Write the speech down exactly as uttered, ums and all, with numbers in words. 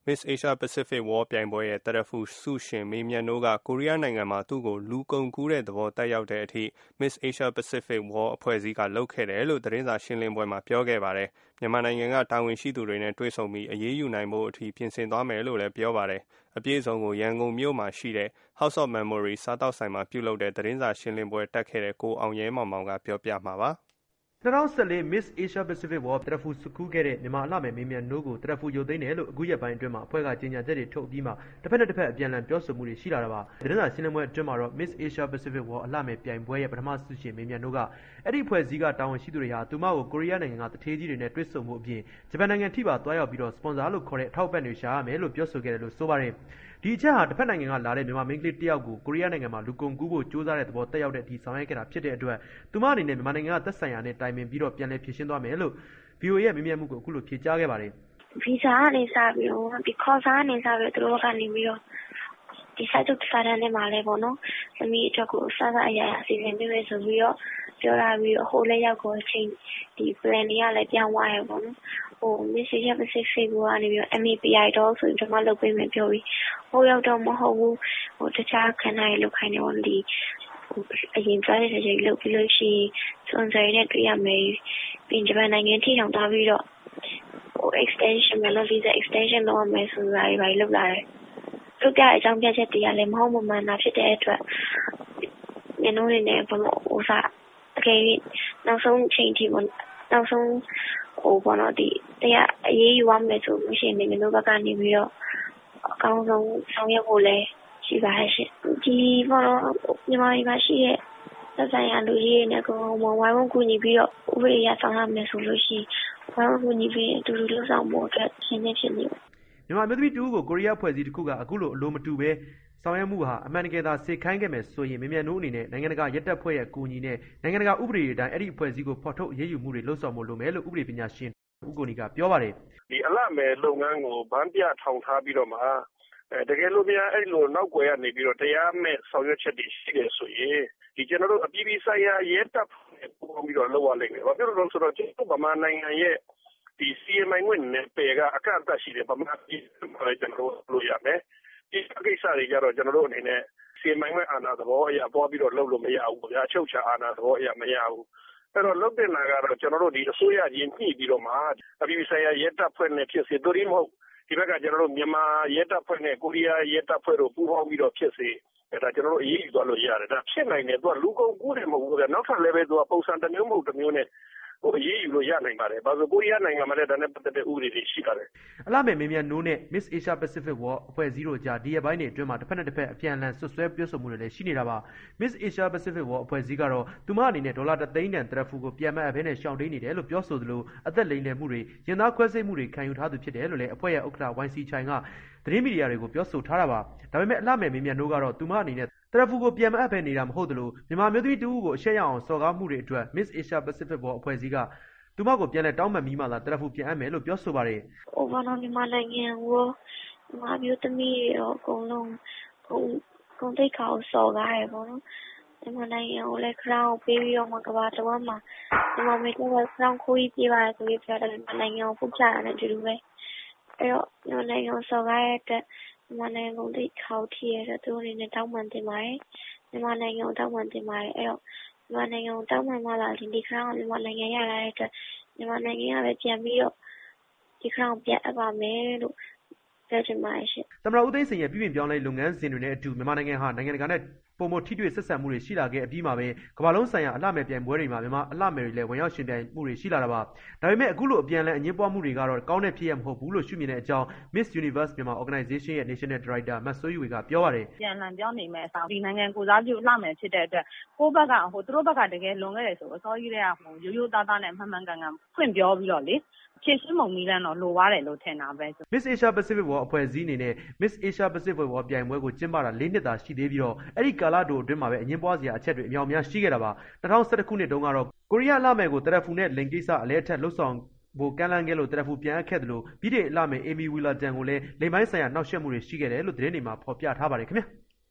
Miss Asia Pacific War ပြိုင်ပွဲရဲ့တရဖူဆုရှင်မေမြတ်နိုးကကိုရီးယားနိုင်ငံမှာသူ့ကိုလူကုန်ကူးတဲ့သဘောတက်ရောက်တဲ့အထိ Miss Asia Pacific War အဖွဲ့အစည်းကလုပ်ခဲ့တယ်လို့သတင်းစာရှင်းလင်းပွဲမှာပြောခဲ့ပါတယ်။မြန်မာနိုင်ငံကတာဝန်ရှိသူတွေနဲ့တွေ့ဆုံပြီးအရေးယူနိုင်ဖို့အထိပြင်ဆင်သွားမယ်လို့လည်းပြောပါတယ်။အပြည့်အစုံကိုရန်ကုန်မြို့မှာရှိတဲ့ House of Memory စားတောက်ဆိုင်မှာပြုလုပ်တဲ့သတင်းစာရှင်းလင်းပွဲတက်ခဲ့တဲ့ကိုအောင်ရဲမောင်မောင်ကပြောပြမှာပါ။၂၀၁၄ Miss Asia Pacific War တရဖူဆုခူးခဲ့တဲ့မြန်မာအလှမယ်မေမြတ်နိုးကိုတရဖူရုပ်သိမ်းတယ်လို့အခုရက်ပိုင်းအတွင်းမှာအဖွဲ့ကကြေညာချက်တွေထုတ်ပြီးမှတစ်ဖက်နဲ့တစ်ဖက်အပြန်အလှန်ပြောဆိုမှုတွေရှိလာတာပါ။သတင်းစာရှင်းလင်းပွဲအတွင်းမှာတော့ Miss Asia Pacific War အလှမယ်ပြိုင်ပွဲရဲ့ပထမဆုရှင်မေမြတ်နိုးကအဲ့ဒီအဖွဲ့အစည်းကတာဝန်ရှိသူတွေဟာသူမကိုကိုရီးယားနိုင်ငံကတထေးကြီးတွေနဲ့တွေ့ဆုံမှုအပြင်ဂျပန်နိုင်ငံထိပါသွားရောက်ပြီးတော့စပွန်ဆာလို့ခေါ်တဲ့အထောက်အပံ့တွေရှာရမယ်လို့ပြောဆိုခဲ့တယ်လို့ဆိုပါတယ်။ဒီအချက်ဟာတစ်ဖက်နိုင်ငံကလာတဲ့မြန်မာမိန်းကလေးတစ်ယောက်ကိုကိုရီးယားနိုင်ငံမှာလူကုန်ကူးဖို့ကြိုးစားတဲ့သဘောတက်ရောက်တဲ့အထိဆောင်ရွက်ခဲ့တာဖြစ်တဲ့အတွက်သူမအနေနဲ့မြန်မာနိုင်ငံကသက်ဆိုင်ရာနဲ့တိုင်ပင်ပြီးတော့ပြန်လည်ဖြေရှင်းသွားမယ်လို့ ဗီအိုအေ ရဲ့မေးမြန်းမှုကိုအခုလိုဖြေကြားခဲ့ပါတယ်။ Visa ကနေစပြီးတော့ because ကနေစပြီးတော့သူတို့ကနေပြီးတော့ဒီစာချုပ်စာတမ်းထဲမှာလည်းပေါ့နော်။သမီးအတွက်ကိုစစအရာရာအစီအစဉ်ပေးမယ်ဆိုပြီးတော့ပြောလာပြီးတော့ဟိုလည်းရောက်ကိုအချိန်ဒီ plan တွေကလည်းပြောင်းသွားရပေါ့နော်။ဟို Miss Asia Pacific ကနေပြီးတော့ M A P I တော့ဆိုပြီးတော့မှလုပ်ပေးမယ်ပြောပြီးဟိုရောက်တော့မဟုတ်ဘူးဟိုတခြားခဏရေးလုပ်ခိုင်းတယ်ပေါ့ဒီအရင်ကြားတဲ့ကြေလုပ်ပြီးလို့ရှိရင်စွန်ဆာရီနဲ့တွေ့ရမယ်ပြင်ဂျပန်နိုင်ငံထိတောင်သွားပြီးတော့ဟို extension မလို့ visa extension လုပ်ရမယ်ဆိုတာတွေပဲလုပ်လာတယ်သူကြအကြောင်းပြချက်တရားလည်းမဟုတ်မမှန်တာဖြစ်တဲ့အတွက်ညနိုးနေနဲ့ဘလို့ဟိုစားတကယ်နောက်ဆုံးချိန်ထိပေါ့နောက်ဆုံးဟိုဘောနော်ဒီတရားအရေးယူရမယ်ဆိုလို့ရှိရင်ညနိုးဘက်ကနေပြီးတော့အကောင်းဆုံးဆောင်ရွက်ဖို့လဲရှိပါရဲ့ရှင်ဒီဘောနော်မြန်မာပြည်မှာရှိတဲ့သက်ဆိုင်ရာလူကြီးတွေနဲ့ကိုယ်ဝိုင်းဝန်းကူညီပြီးတော့ဥပဒေရဆောင်ရမယ်ဆိုလို့ရှိရင်ဝိုင်းဝန်းကူညီပြီးအတူတူလှုပ်ဆောင်ဖို့အတွက်ရှင်းနေဖြစ်နေတယ်မြန်မာမျိုးသမီးတူကိုကိုရီးယားဖွဲ့စည်းတစ်ခုကအခုလိုအလိုမတူပဲဆောင်ရွက်မှုဟာအမှန်တကယ်သာစေခိုင်းခဲ့မယ်ဆိုရင်မေမြတ်နိုးအနေနဲ့နိုင်ငံတကာရက်တပ်ဖွဲ့ရဲ့ကူညီနဲ့နိုင်ငံတကာဥပဒေတွေအတိုင်းအဲ့ဒီအဖွဲ့အစည်းကိုဖော်ထုတ်အရေးယူမှုတွေလှုပ်ဆောင်ဖို့လိုမယ်လို့ဥပဒေပညာရှင်ဦးကိုနီကပြောပါတယ်ဒီအလှမယ်လုပ်ငန်းကိုဗန်းပြထောင်ထားပြီးတော့မှအဲတကယ်လို့များအဲ့လိုနောက်ွယ်ကနေပြီးတော့တရားမဲ့ဆောင်ရွက်ချက်တွေရှိတယ်ဆိုရင်ဒီကျွန်တော်တို့အပြည်ပြည်ဆိုင်ရာရဲတပ်ဖွဲ့ပုံပြီးတော့လောက်ရလိမ့်မယ်။ဘာဖြစ်လို့လဲဆိုတော့ကျွန်တော်ဗမာနိုင်ငံရဲ့ဒီ C M I ဝင်နဲ့ပေကအကန့်အသတ်ရှိတယ်ဗမာပြည်မှာလည်းကျွန်တော်တို့လုပ်ရမယ်။ဒီကိစ္စတွေကြတော့ကျွန်တော်တို့အနေနဲ့ C M I ဝင်အာဏာသဘောအရာပေါ်ပြီးတော့လုပ်လို့မရဘူးဗျာ။အချုပ်ချာအာဏာသဘောအရာမရဘူး။အဲ့တော့လုပ်တဲ့နာကတော့ကျွန်တော်တို့ဒီအစိုးရကြီးညှိပြီးတော့မှအပြည်ပြည်ဆိုင်ရာရဲတပ်ဖွဲ့နဲ့ဖြစ်စေတို့ဒီမဟုတ်ဒီဘက်ကကျွန်တော်တို့မြန်မာရဲတပ်ဖွဲ့နဲ့ကိုရီးယားရဲတပ်ဖွဲ့တို့ပူးပေါင်းပြီးတော့ဖြစ်စေအဲဒါကျွန်တော်တို့အရေးယူသွားလို့ရတယ်ဒါဖြစ်နိုင်တယ်သူကလူကုန်ကူးတယ်မဟုတ်ဘူးဗျနောက်ထပ်လည်းပဲသူကပုံစံတစ်မျိုးမဟုတ်တစ်မျိုးနဲ့ဟိုအရေးယူလို့ရနိုင်ပါတယ်ဘာလို့ကိုရီးယားနိုင်ငံမှာလည်းဒါနဲ့ပတ်သက်တဲ့ဥပဒေတွေရှိပါတယ်အလှမယ်မေမြတ်နိုးနဲ့ Miss Asia Pacific War အဖွဲ့အစည်းတို့ကြားဒီရက်ပိုင်းတွေအတွင်းမှာတစ်ဖက်နဲ့တစ်ဖက်အပြန်အလှန်ဆွဆွဲပြောဆိုမှုတွေလည်းရှိနေတာပါ Miss Asia Pacific War အဖွဲ့အစည်းကတော့သူမအနေနဲ့ဒေါ်လာတစ်သိန်းတန်တရဖူကိုပြန်မအပ်ဘဲနဲ့ရှောင်တိန်နေတယ်လို့ပြောဆိုသလိုအသက်လိမ်လည်မှုတွေရင်သားခွဲစိတ်မှုတွေခံယူထားသူဖြစ်တယ်လို့လည်းအဖွဲ့ရဲ့ဥက္ကဋ္ဌ Y C ချိုင်ကသတင်းမီဒီယာတွေကိုပြောဆိုထားတာပါဒါပေမဲ့အလှမယ်မေမြတ်နိုးကတော့သူမအနေနဲ့တရဖူကိုပြန်မအပ်ဘဲနေတာမဟုတ်သလိုမြန်မာမျိုးသမီးတူကိုအရှက်ရအောင်စော်ကားမှုတွေအတွက် Miss Asia Pacific War အဖွဲ့အစည်းကသူမကိုပြန်လဲတောင်းပန်ပြီးမှသာတရဖူပြန်အပ်မယ်လို့ပြောဆိုပါတယ်။ဟိုဘာလို့မြန်မာနိုင်ငံကိုမြန်မာမျိုးသမီးတွေအကုန်လုံးကုန်ကုန်တိတ်ခါကိုစော်ကားရပေါ့နော်။မြန်မာနိုင်ငံကိုလည်းခရောင်းပေးပြီးတော့မှကဘာတဝမ်းမှာမြန်မာမျိုးကခရောင်းခိုးပြီးပြပါတယ်ဆိုပြီးပြောတယ်မြန်မာနိုင်ငံကိုပုတ်ချရတယ်တူတူပဲ။အဲ့တော့မြန်မာနိုင်ငံကိုစော်ကားရတဲ့မြန်မာနိုင်ငံကုန်တိတ်ခါကိုထိရတဲ့သူတွေနဲ့တောင်းပန်တင်ပါတယ်။မြန်မာနိုင်ငံကိုတောင်းပန်တင်ပါတယ်အဲ့တော့မြန်မာနိုင်ငံကိုတောင်းပန်မှလာဒီဒီခရောင်းမြန်မာနိုင်ငံရလာတဲ့အတွက်မြန်မာနိုင်ငံကလည်းပြန်ပြီးတော့ဒီခရောင်းပြန်အပ်ပါမယ်လို့ပြောချင်ပါတယ်ရှင်သမ္မတဦးသိန်းစိန်ရဲ့ပြည်ပြင်ပြောင်းလဲလုပ်ငန်းစဉ်တွေနဲ့အတူမြန်မာနိုင်ငံဟာနိုင်ငံတကာနဲ့ပုံမထိတွေ့ဆက်ဆံမှုတွေရှိလာခဲ့အပြီးမှာပဲကမ္ဘာလုံးဆိုင်ရာအလှမယ်ပြိုင်ပွဲတွေမှာမြန်မာအလှမယ်တွေလည်းဝင်ရောက်ရှင်ပြိုင်မှုတွေရှိလာတာပါဒါပေမဲ့အခုလိုအပြန်အလှန်အငင်းပွားမှုတွေကတော့ကောင်းတဲ့ဖြစ်ရမဟုတ်ဘူးလို့ရှုမြင်တဲ့အကြောင်း Miss Universe မြန်မာ Organization ရဲ့ National Director မဆိုးယူဝေကပြောပါတယ်ပြန်အလှန်ပြောနေမယ်အစားဒီနိုင်ငံကိုစားပြုအလှမယ်ဖြစ်တဲ့အတွက်ကိုယ့်ဘက်ကဟိုသူတို့ဘက်ကတကယ်လွန်ခဲ့တယ်ဆိုအစောကြီးတွေကဟိုရိုးရိုးသားသားနဲ့မှန်မှန်ကန်ကန်ဖွင့်ပြောပြီးတော့လေဖြည့်ရှင်းပုံနည်းလမ်းတော့လိုပါတယ်လို့ထင်တာပဲ Miss Asia Pacific War အဖွဲ့အစည်းအနေနဲ့ Miss Asia Pacific War ပြိုင်ပွဲကိုကျင်းပတာလေးနှစ်သာရှိသေးပြီးတော့အဲ့ဒီကာလတိုအတွင်းမှာပဲအငင်းပွားစရာအချက်တွေအများအများရှိခဲ့တာပါ၂၀၁၁ခုနှစ်တုန်းကတော့ကိုရီးယားအလှမယ်ကိုတရဖူနဲ့လိန်ကိစ္စအလဲအထက်လှုပ်ဆောင်ဖို့ကမ်းလှမ်းခဲ့လို့တရဖူပြန်အပ်ခဲ့တယ်လို့ပြည်ထောင်အလှမယ် Amy Wheeler တန်ကိုလည်းလိန်ပိုင်းဆိုင်ရာနှောက်ယှက်မှုတွေရှိခဲ့တယ်လို့သတင်းတွေမှာဖော်ပြထားပါတယ်ခင်ဗျာ